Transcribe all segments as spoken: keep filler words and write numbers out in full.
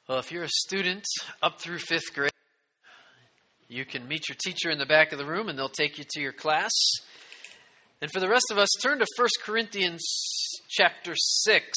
Well, if you're a student up through fifth grade, you can meet your teacher in the back of the room and they'll take you to your class. And for the rest of us, turn to First Corinthians chapter six.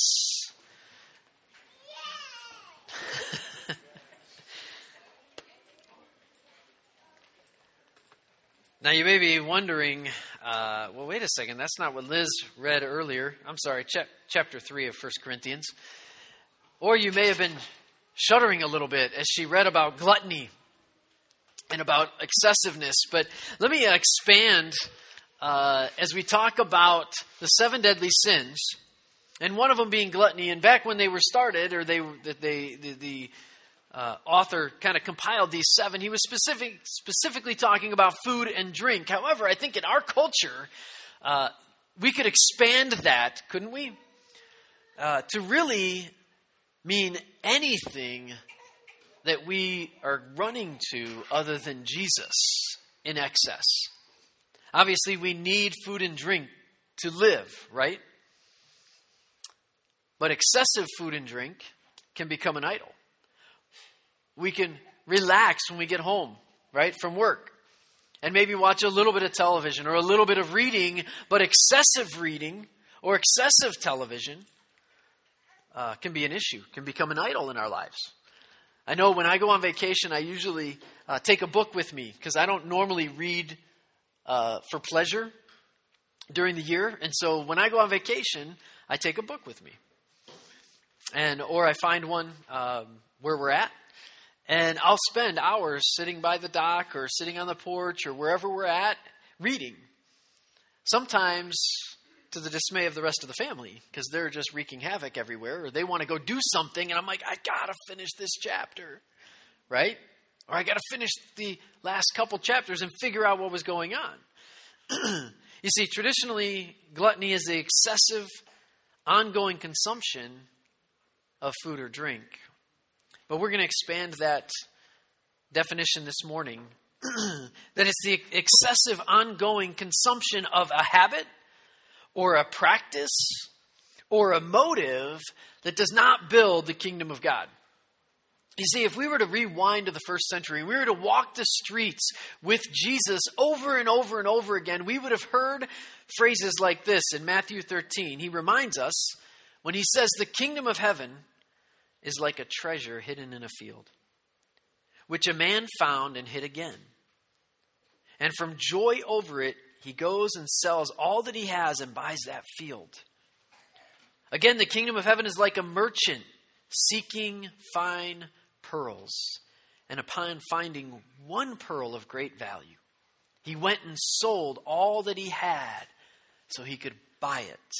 Now you may be wondering, uh, well, wait a second, that's not what Liz read earlier. I'm sorry, chap- chapter three of First Corinthians. Or you may have been shuddering a little bit as she read about gluttony and about excessiveness. But let me expand uh, as we talk about the seven deadly sins, and one of them being gluttony. And back when they were started, or they they the, the uh, author kind of compiled these seven, he was specific specifically talking about food and drink. However, I think in our culture, uh, we could expand that, couldn't we? Uh, to really mean anything that we are running to other than Jesus in excess. Obviously, we need food and drink to live, right? But excessive food and drink can become an idol. We can relax when we get home, right, from work, and maybe watch a little bit of television or a little bit of reading, but excessive reading or excessive television Uh, can be an issue, can become an idol in our lives. I know when I go on vacation, I usually uh, take a book with me because I don't normally read uh, for pleasure during the year. And so when I go on vacation, I take a book with me. And or I find one um, where we're at, and I'll spend hours sitting by the dock or sitting on the porch or wherever we're at reading. Sometimes to the dismay of the rest of the family, because they're just wreaking havoc everywhere, or they want to go do something, and I'm like, I gotta finish this chapter, right? Or I gotta finish the last couple chapters and figure out what was going on. You see, traditionally, gluttony is the excessive, ongoing consumption of food or drink. But we're going to expand that definition this morning, that it's the excessive, ongoing consumption of a habit, or a practice, or a motive that does not build the kingdom of God. You see, if we were to rewind to the first century, we were to walk the streets with Jesus over and over and over again, we would have heard phrases like this in Matthew thirteen. He reminds us when he says, the kingdom of heaven is like a treasure hidden in a field, which a man found and hid again. And from joy over it, he goes and sells all that he has and buys that field. Again, the kingdom of heaven is like a merchant seeking fine pearls. And upon finding one pearl of great value, he went and sold all that he had so he could buy it.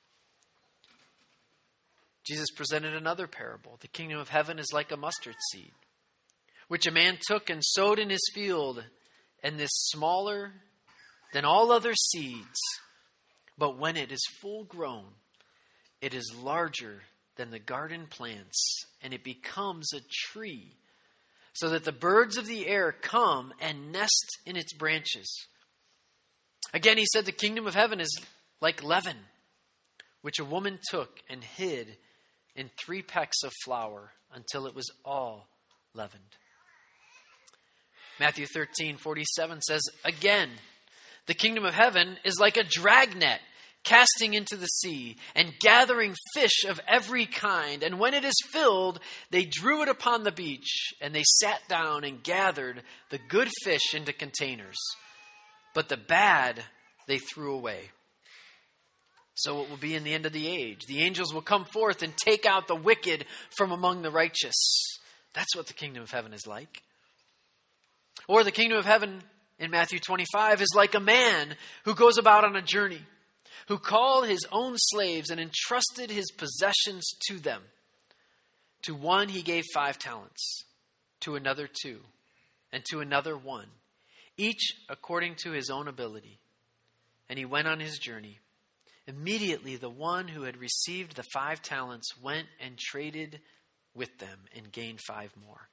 Jesus presented another parable. The kingdom of heaven is like a mustard seed, which a man took and sowed in his field, and this smaller than all other seeds, but when it is full grown, it is larger than the garden plants, and it becomes a tree, so that the birds of the air come and nest in its branches. Again, he said the kingdom of heaven is like leaven, which a woman took and hid in three pecks of flour until it was all leavened. Matthew thirteen forty-seven says, again, the kingdom of heaven is like a dragnet casting into the sea and gathering fish of every kind. And when it is filled, they drew it upon the beach, and they sat down and gathered the good fish into containers, but the bad they threw away. So it will be in the end of the age. The angels will come forth and take out the wicked from among the righteous. That's what the kingdom of heaven is like. Or the kingdom of heaven in Matthew twenty-five is like a man who goes about on a journey, who called his own slaves and entrusted his possessions to them. To one he gave five talents, to another two, and to another one, each according to his own ability. And he went on his journey. Immediately the one who had received the five talents went and traded with them and gained five more.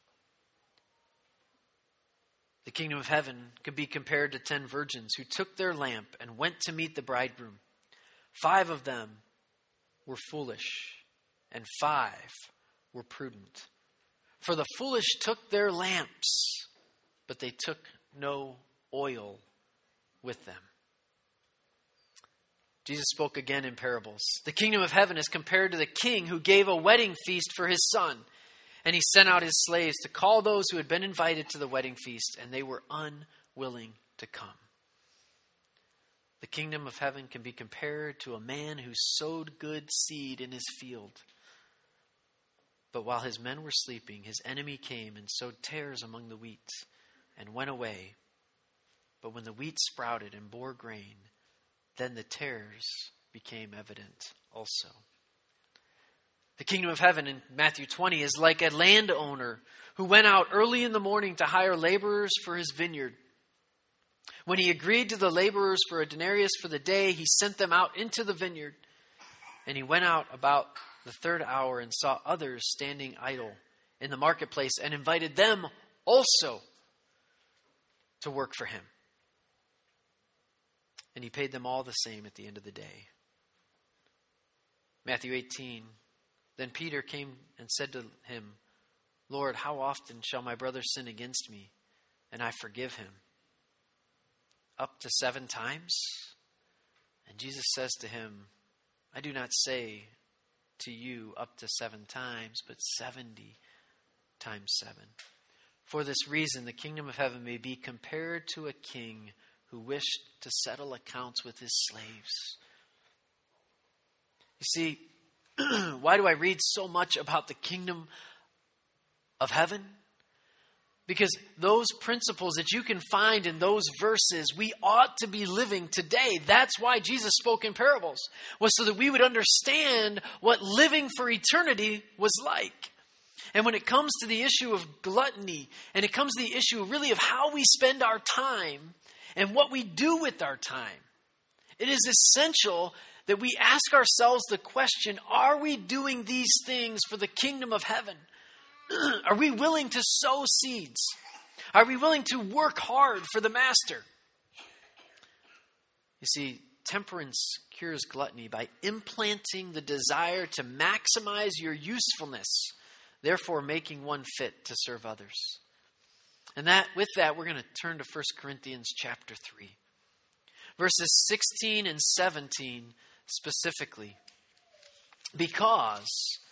The kingdom of heaven could be compared to ten virgins who took their lamp and went to meet the bridegroom. Five of them were foolish, and five were prudent. For the foolish took their lamps, but they took no oil with them. Jesus spoke again in parables. The kingdom of heaven is compared to the king who gave a wedding feast for his son. And he sent out his slaves to call those who had been invited to the wedding feast, and they were unwilling to come. The kingdom of heaven can be compared to a man who sowed good seed in his field. But while his men were sleeping, his enemy came and sowed tares among the wheat and went away. But when the wheat sprouted and bore grain, then the tares became evident also. The kingdom of heaven in Matthew twenty is like a landowner who went out early in the morning to hire laborers for his vineyard. When he agreed to the laborers for a denarius for the day, he sent them out into the vineyard. And he went out about the third hour and saw others standing idle in the marketplace and invited them also to work for him. And he paid them all the same at the end of the day. Matthew eighteen. Then Peter came and said to him, Lord, how often shall my brother sin against me, and I forgive him? Up to seven times? And Jesus says to him, I do not say to you up to seven times, but seventy times seven. For this reason, the kingdom of heaven may be compared to a king who wished to settle accounts with his slaves. You see, why do I read so much about the kingdom of heaven? Because those principles that you can find in those verses, we ought to be living today. That's why Jesus spoke in parables, was so that we would understand what living for eternity was like. And when it comes to the issue of gluttony, and it comes to the issue really of how we spend our time and what we do with our time, it is essential that we ask ourselves the question, are we doing these things for the kingdom of heaven? Are we willing to sow seeds? Are we willing to work hard for the master? You see, temperance cures gluttony by implanting the desire to maximize your usefulness, therefore making one fit to serve others. And that, with that, we're going to turn to First Corinthians chapter three. Verses sixteen and seventeen specifically. Because,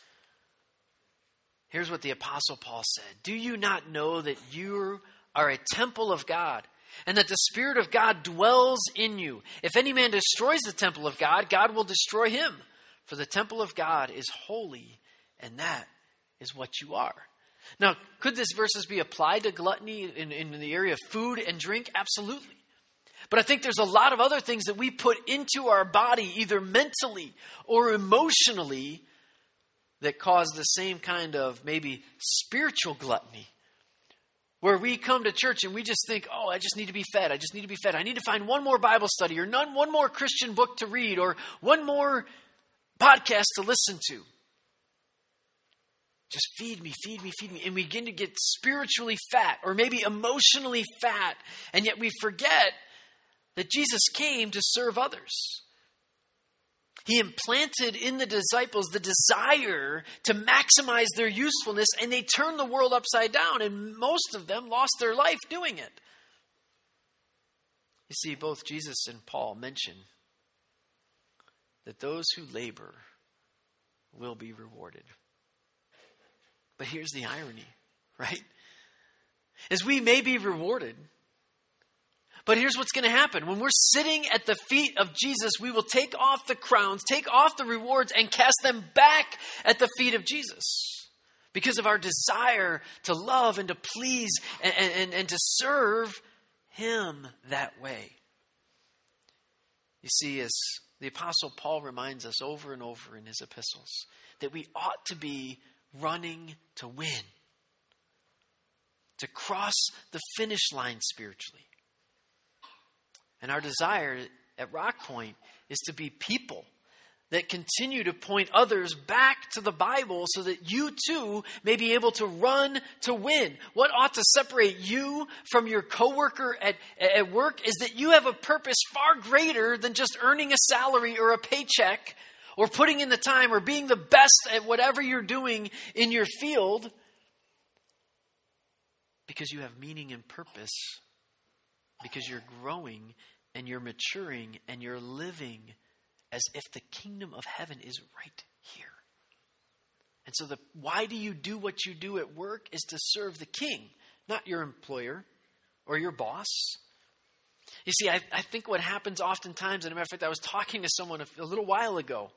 here's what the Apostle Paul said. Do you not know that you are a temple of God, and that the Spirit of God dwells in you? If any man destroys the temple of God, God will destroy him. For the temple of God is holy, and that is what you are. Now, could this verses be applied to gluttony in, in the area of food and drink? Absolutely. But I think there's a lot of other things that we put into our body, either mentally or emotionally, that cause the same kind of maybe spiritual gluttony. Where we come to church and we just think, oh, I just need to be fed. I just need to be fed. I need to find one more Bible study or none, one more Christian book to read or one more podcast to listen to. Just feed me, feed me, feed me. And we begin to get spiritually fat or maybe emotionally fat. And yet we forget that Jesus came to serve others. He implanted in the disciples the desire to maximize their usefulness, and they turned the world upside down, and most of them lost their life doing it. You see, both Jesus and Paul mention that those who labor will be rewarded. But here's the irony, right? Is we may be rewarded, but here's what's going to happen. When we're sitting at the feet of Jesus, we will take off the crowns, take off the rewards, and cast them back at the feet of Jesus. Because of our desire to love and to please and, and, and to serve Him that way. You see, as the Apostle Paul reminds us over and over in his epistles, that we ought to be running to win. To cross the finish line spiritually. And our desire at Rock Point is to be people that continue to point others back to the Bible so that you too may be able to run to win. What ought to separate you from your coworker at, at work is that you have a purpose far greater than just earning a salary or a paycheck or putting in the time or being the best at whatever you're doing in your field. Because you have meaning and purpose. Because you're growing and you're maturing and you're living as if the kingdom of heaven is right here. And so the why do you do what you do at work is to serve the king, not your employer or your boss. You see, I, I think what happens oftentimes, and as a matter of fact, I was talking to someone a, a little while ago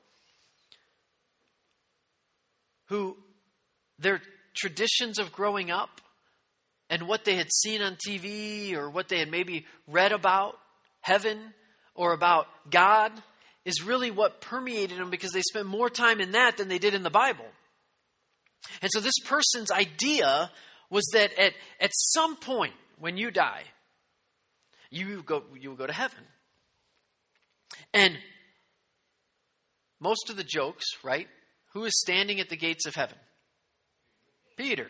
who their traditions of growing up and what they had seen on T V or what they had maybe read about heaven or about God is really what permeated them because they spent more time in that than they did in the Bible. And so this person's idea was that at, at some point when you die, you go you will go to heaven. And most of the jokes, right? Who is standing at the gates of heaven? Peter.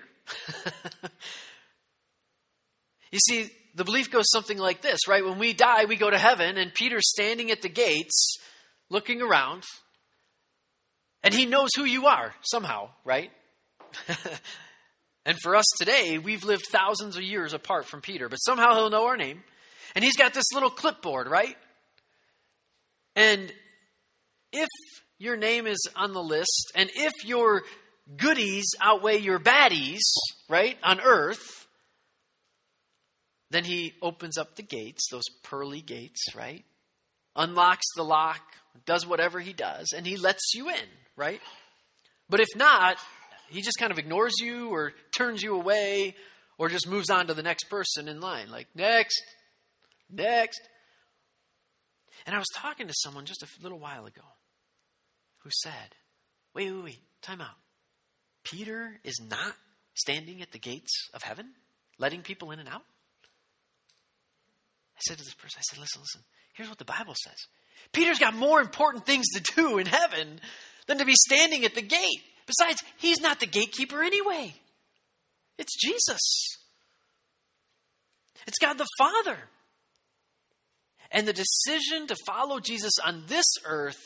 You see, the belief goes something like this, right? When we die, we go to heaven, and Peter's standing at the gates, looking around, and he knows who you are somehow, right? And for us today, we've lived thousands of years apart from Peter, but somehow he'll know our name. And he's got this little clipboard, right? And if your name is on the list, and if your goodies outweigh your baddies, right, on earth, then he opens up the gates, those pearly gates, right? Unlocks the lock, does whatever he does, and he lets you in, right? But if not, he just kind of ignores you or turns you away or just moves on to the next person in line. Like, next, next. And I was talking to someone just a little while ago who said, wait, wait, wait, time out. Peter is not standing at the gates of heaven, letting people in and out? I said to this person, I said, listen, listen, here's what the Bible says. Peter's got more important things to do in heaven than to be standing at the gate. Besides, he's not the gatekeeper anyway. It's Jesus. It's God the Father. And the decision to follow Jesus on this earth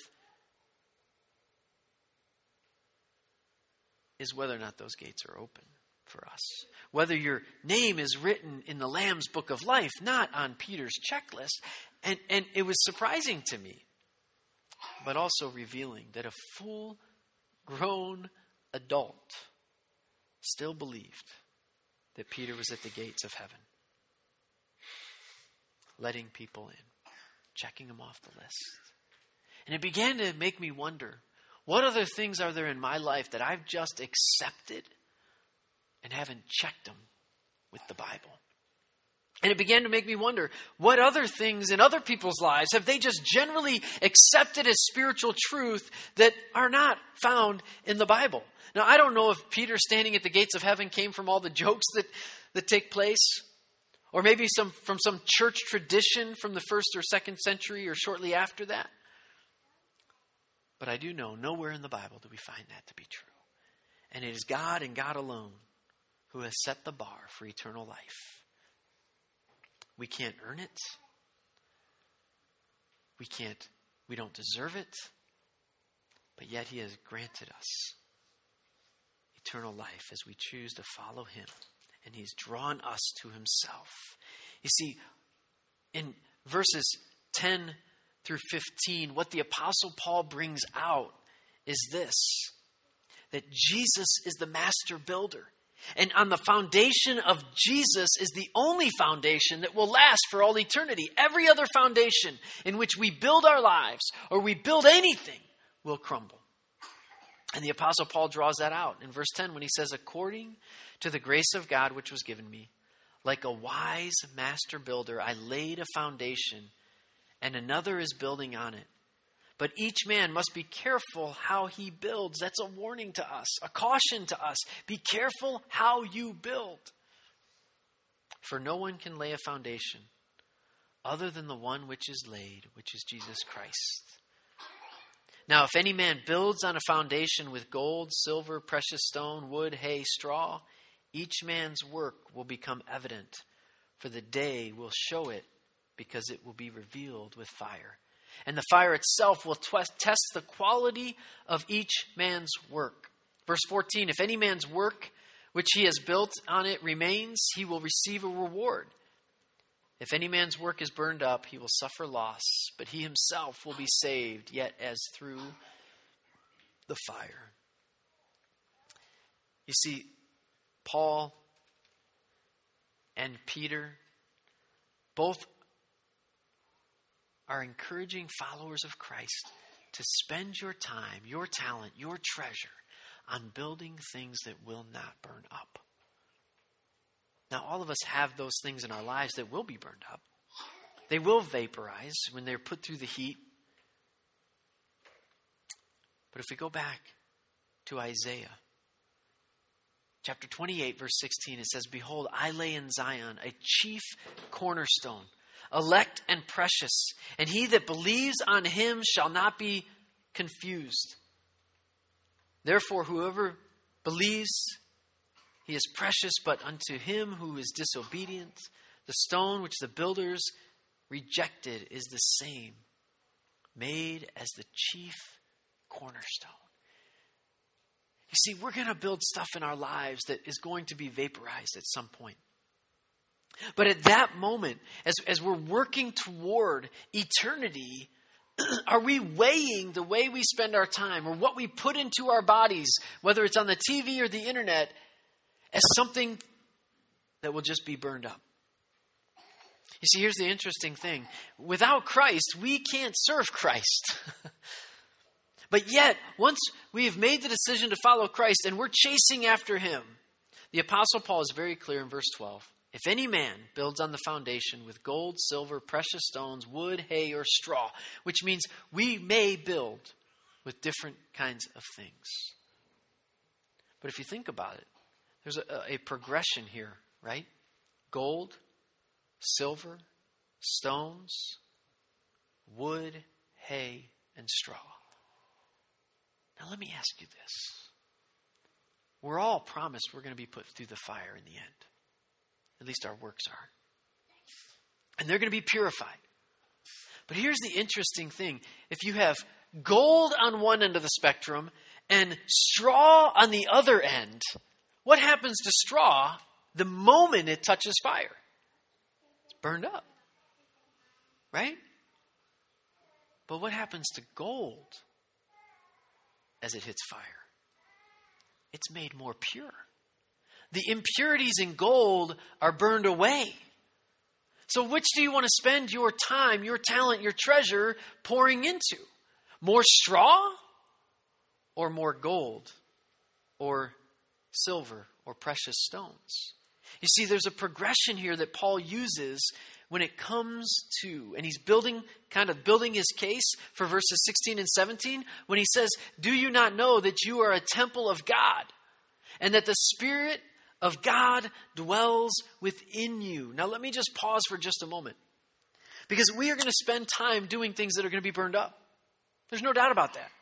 is whether or not those gates are open for us. Whether your name is written in the Lamb's Book of Life, not on Peter's checklist. And, and it was surprising to me, but also revealing that a full-grown adult still believed that Peter was at the gates of heaven, letting people in, checking them off the list. And it began to make me wonder, what other things are there in my life that I've just accepted and haven't checked them with the Bible? And it began to make me wonder, what other things in other people's lives have they just generally accepted as spiritual truth that are not found in the Bible? Now, I don't know if Peter standing at the gates of heaven came from all the jokes that, that take place, or maybe some from some church tradition from the first or second century or shortly after that. But I do know nowhere in the Bible do we find that to be true. And it is God and God alone who has set the bar for eternal life. We can't earn it. We can't, we don't deserve it. But yet he has granted us eternal life as we choose to follow him. And he's drawn us to himself. You see, in verses ten through fifteen, what the Apostle Paul brings out is this, that Jesus is the master builder. And on the foundation of Jesus is the only foundation that will last for all eternity. Every other foundation in which we build our lives or we build anything will crumble. And the Apostle Paul draws that out in verse ten when he says, according to the grace of God which was given me, like a wise master builder, I laid a foundation and another is building on it. But each man must be careful how he builds. That's a warning to us, a caution to us. Be careful how you build. For no one can lay a foundation other than the one which is laid, which is Jesus Christ. Now, if any man builds on a foundation with gold, silver, precious stone, wood, hay, straw, each man's work will become evident, for the day will show it, because it will be revealed with fire. And the fire itself will test the quality of each man's work. Verse fourteen, if any man's work which he has built on it remains, he will receive a reward. If any man's work is burned up, he will suffer loss, but he himself will be saved, yet as through the fire. You see, Paul and Peter both are encouraging followers of Christ to spend your time, your talent, your treasure on building things that will not burn up. Now, all of us have those things in our lives that will be burned up. They will vaporize when they're put through the heat. But if we go back to Isaiah, chapter twenty-eight, verse sixteen, it says, "Behold, I lay in Zion a chief cornerstone, elect and precious, and he that believes on him shall not be confused. Therefore, whoever believes, he is precious, but unto him who is disobedient, the stone which the builders rejected is the same, made as the chief cornerstone." You see, we're going to build stuff in our lives that is going to be vaporized at some point. But at that moment, as, as we're working toward eternity, are we weighing the way we spend our time or what we put into our bodies, whether it's on the T V or the internet, as something that will just be burned up? You see, here's the interesting thing. Without Christ, we can't serve Christ. But yet, once we have made the decision to follow Christ and we're chasing after him, the Apostle Paul is very clear in verse twelve. If any man builds on the foundation with gold, silver, precious stones, wood, hay, or straw, which means we may build with different kinds of things. But if you think about it, there's a, a progression here, right? Gold, silver, stones, wood, hay, and straw. Now let me ask you this. We're all promised we're going to be put through the fire in the end. At least our works are. And they're going to be purified. But here's the interesting thing. If you have gold on one end of the spectrum and straw on the other end, what happens to straw the moment it touches fire? It's burned up. Right? But what happens to gold as it hits fire? It's made more pure. The impurities in gold are burned away. So which do you want to spend your time, your talent, your treasure pouring into? More straw or more gold or silver or precious stones? You see, there's a progression here that Paul uses when it comes to, and he's building, kind of building his case for verses sixteen and seventeen, when he says, "Do you not know that you are a temple of God, and that the Spirit of God dwells within you?" Now let me just pause for just a moment. Because we are going to spend time doing things that are going to be burned up. There's no doubt about that.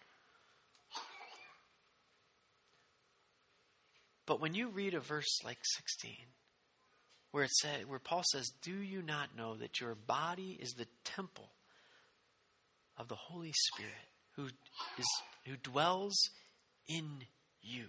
But when you read a verse like sixteen, where it said, where Paul says, "Do you not know that your body is the temple of the Holy Spirit who is who dwells in you?"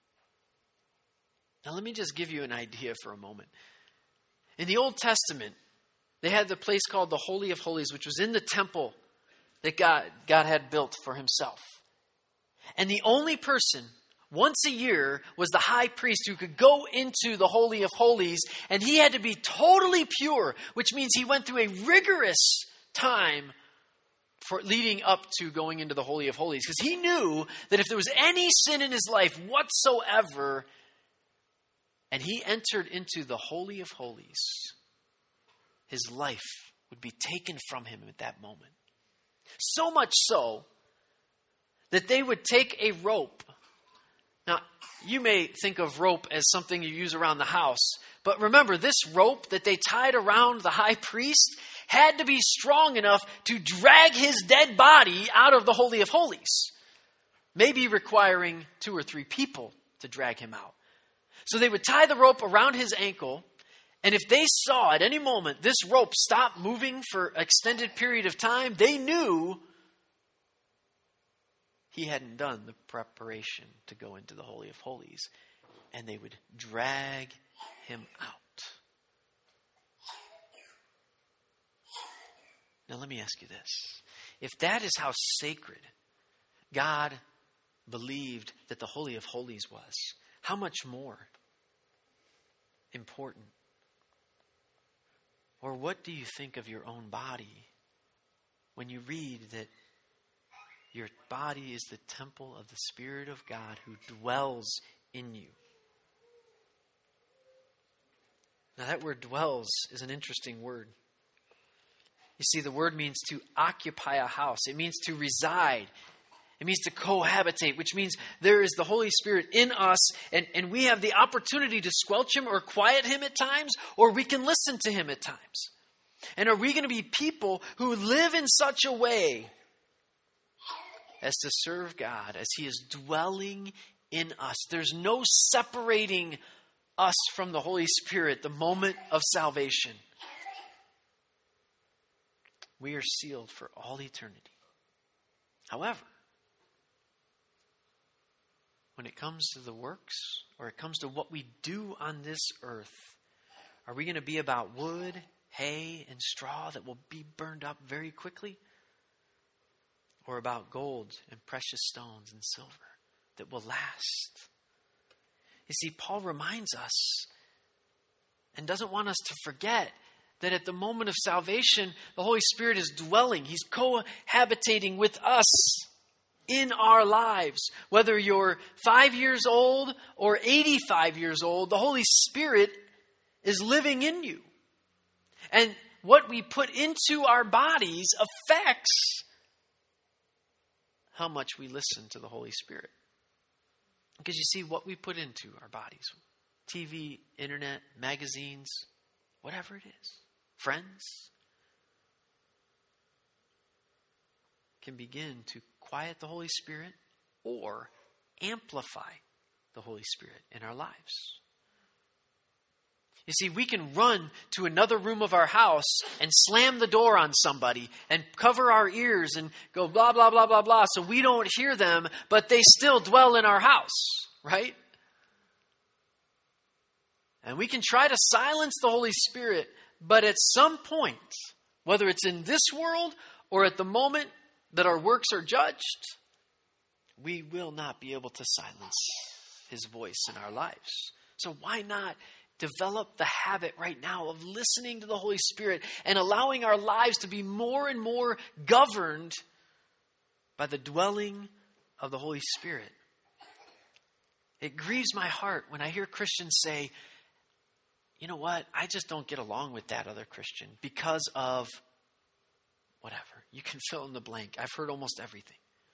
Now let me just give you an idea for a moment. In the Old Testament, they had the place called the Holy of Holies, which was in the temple that God, God had built for himself. And the only person once a year was the high priest who could go into the Holy of Holies, and he had to be totally pure, which means he went through a rigorous time for leading up to going into the Holy of Holies, because he knew that if there was any sin in his life whatsoever, and he entered into the Holy of Holies, his life would be taken from him at that moment. So much so that they would take a rope. Now, you may think of rope as something you use around the house, but remember, this rope that they tied around the high priest had to be strong enough to drag his dead body out of the Holy of Holies, maybe requiring two or three people to drag him out. So they would tie the rope around his ankle, and if they saw at any moment this rope stop moving for an extended period of time, they knew he hadn't done the preparation to go into the Holy of Holies. and they would drag him out. Now let me ask you this. If that is how sacred God believed that the Holy of Holies was, how much more important? Or what do you think of your own body when you read that your body is the temple of the Spirit of God who dwells in you? Now that word dwells is an interesting word. You see, the word means to occupy a house. It means to reside. It means to cohabitate, which means there is the Holy Spirit in us, and, and we have the opportunity to squelch him or quiet him at times, or we can listen to him at times. And are we going to be people who live in such a way as to serve God as he is dwelling in us? There's no separating us from the Holy Spirit the moment of salvation. We are sealed for all eternity. However, when it comes to the works, or it comes to what we do on this earth, are we going to be about wood, hay, and straw that will be burned up very quickly? Or about gold and precious stones and silver that will last? You see, Paul reminds us and doesn't want us to forget that at the moment of salvation, the Holy Spirit is dwelling. He's cohabitating with us in our lives. Whether you're five years old or eighty-five years old, the Holy Spirit is living in you. And what we put into our bodies affects how much we listen to the Holy Spirit. Because you see, what we put into our bodies, T V, internet, magazines, whatever it is, friends, can begin to quiet the Holy Spirit or amplify the Holy Spirit in our lives. You see, we can run to another room of our house and slam the door on somebody and cover our ears and go blah, blah, blah, blah, blah, so we don't hear them, but they still dwell in our house, right? And we can try to silence the Holy Spirit, but at some point, whether it's in this world or at the moment that our works are judged, we will not be able to silence his voice in our lives. So why not develop the habit right now of listening to the Holy Spirit and allowing our lives to be more and more governed by the dwelling of the Holy Spirit? It grieves my heart when I hear Christians say, you know what, I just don't get along with that other Christian because of whatever. You can fill in the blank. I've heard almost everything.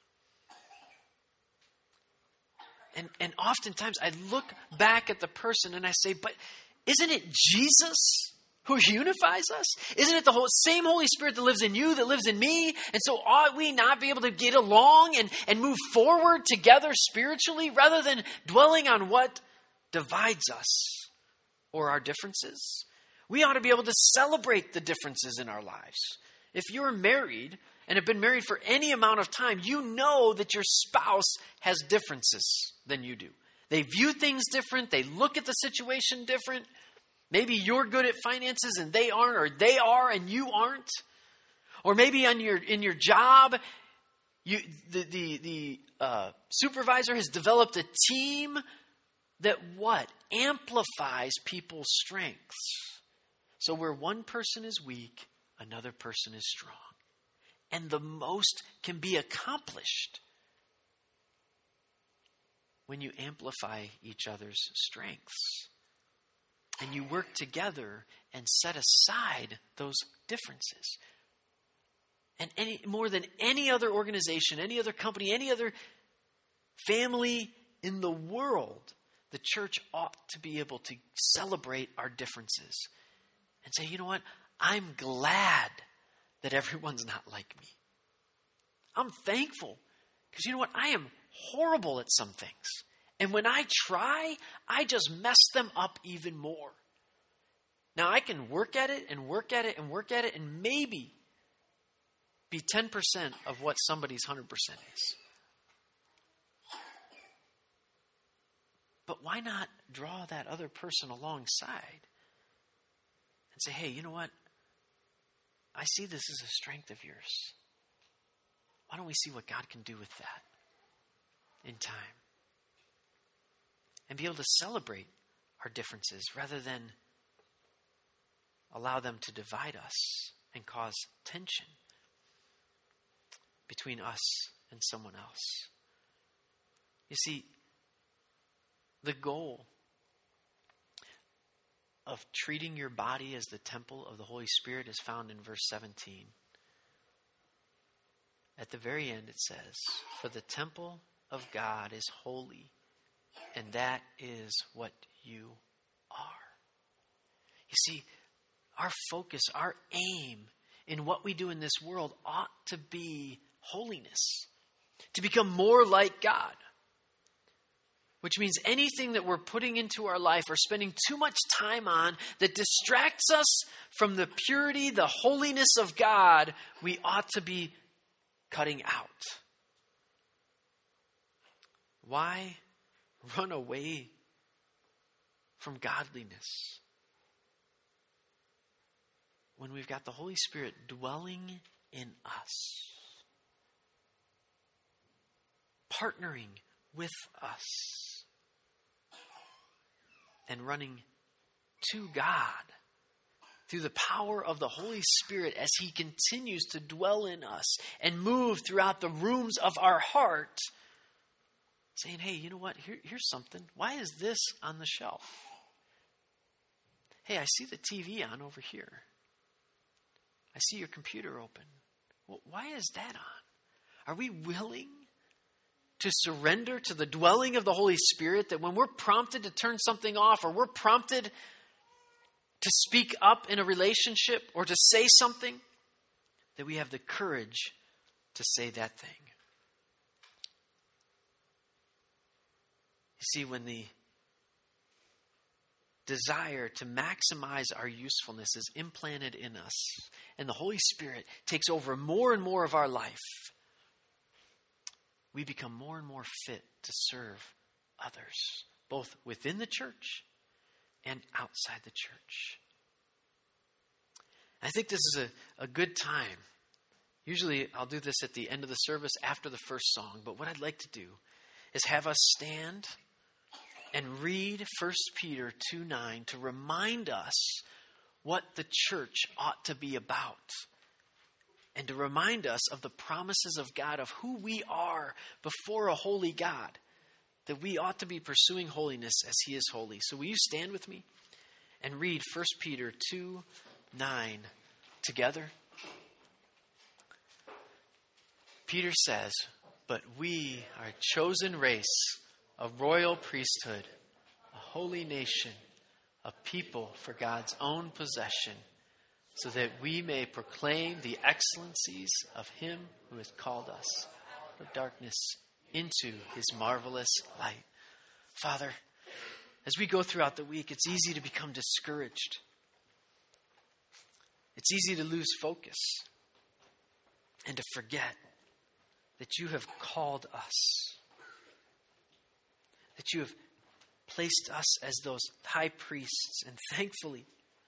And and oftentimes I look back at the person and I say, but isn't it Jesus who unifies us? Isn't it the whole, same Holy Spirit that lives in you, that lives in me? And so ought we not be able to get along and, and move forward together spiritually rather than dwelling on what divides us or our differences? We ought to be able to celebrate the differences in our lives. If you're married and have been married for any amount of time, you know that your spouse has differences than you do. They view things different. They look at the situation different. Maybe you're good at finances and they aren't, or they are and you aren't. Or maybe on your in your job, you the the, the uh, supervisor has developed a team that what? Amplifies people's strengths. So where one person is weak, another person is strong. And the most can be accomplished when you amplify each other's strengths. And you work together and set aside those differences. And any more than any other organization, any other company, any other family in the world, the church ought to be able to celebrate our differences and say, you know what? I'm glad that everyone's not like me. I'm thankful because you know what? I am horrible at some things. And when I try, I just mess them up even more. Now I can work at it and work at it and work at it and maybe be ten percent of what somebody's one hundred percent is. But why not draw that other person alongside and say, hey, you know what? I see this as a strength of yours. Why don't we see what God can do with that in time? And be able to celebrate our differences rather than allow them to divide us and cause tension between us and someone else. You see, the goal of treating your body as the temple of the Holy Spirit is found in verse seventeen. At the very end it says, "For the temple of God is holy, and that is what you are." You see, our focus, our aim in what we do in this world ought to be holiness, to become more like God. Which means anything that we're putting into our life or spending too much time on that distracts us from the purity, the holiness of God, we ought to be cutting out. Why run away from godliness when we've got the Holy Spirit dwelling in us, partnering with us, and running to God through the power of the Holy Spirit as He continues to dwell in us and move throughout the rooms of our heart, saying, hey, you know what? Here, here's something. Why is this on the shelf? Hey, I see the T V on over here. I see your computer open. Well, why is that on? Are we willing to surrender to the dwelling of the Holy Spirit, that when we're prompted to turn something off or we're prompted to speak up in a relationship or to say something, that we have the courage to say that thing? You see, when the desire to maximize our usefulness is implanted in us and the Holy Spirit takes over more and more of our life, we become more and more fit to serve others, both within the church and outside the church. I think this is a, a good time. Usually I'll do this at the end of the service after the first song, but what I'd like to do is have us stand and read First Peter two nine to remind us what the church ought to be about. And to remind us of the promises of God, of who we are before a holy God, that we ought to be pursuing holiness as He is holy. So will you stand with me and read First Peter two nine together? Peter says, "But we are a chosen race, a royal priesthood, a holy nation, a people for God's own possession, so that we may proclaim the excellencies of Him who has called us out of darkness into His marvelous light." Father, as we go throughout the week, it's easy to become discouraged. It's easy to lose focus and to forget that You have called us, that You have placed us as those high priests, and thankfully,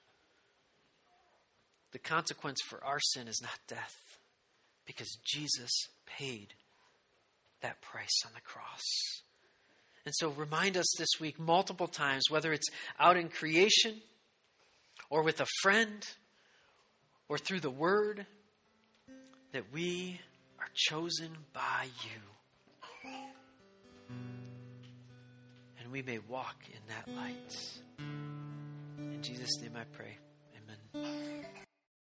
the consequence for our sin is not death, because Jesus paid that price on the cross. And so remind us this week multiple times, whether it's out in creation or with a friend or through the Word, that we are chosen by You. And we may walk in that light. In Jesus' name I pray. Amen.